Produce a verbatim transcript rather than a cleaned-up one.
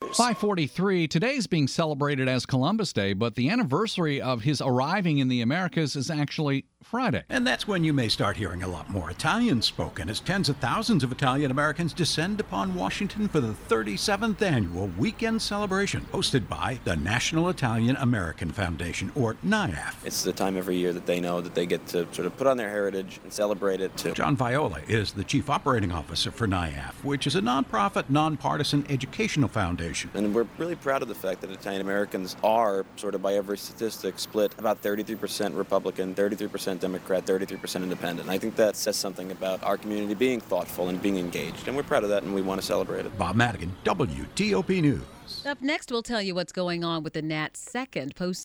stories. five forty-three, today's being celebrated as Columbus Day, but the anniversary of his arriving in the Americas is actually Friday. And that's when you may start hearing a lot more Italian spoken as tens of thousands of Italian Americans descend upon Washington for the thirty-seventh annual weekend celebration hosted by the National Italian American Foundation, or NIAF. It's the time every year that they know that they get to sort of put on their heritage and celebrate it too. John Viola is the Chief Operating Officer for NIAF, which is a nonprofit, nonpartisan educational foundation. And we're really proud of the fact that Italian Americans are, sort of by every statistic, split about thirty-three percent Republican, thirty-three percent Democrat, thirty-three percent Independent. And I think that says something about our community being thoughtful and being engaged. And we're proud of that, and we want to celebrate it. Bob Madigan, W T O P News. Up next, we'll tell you what's going on with the Nats' second post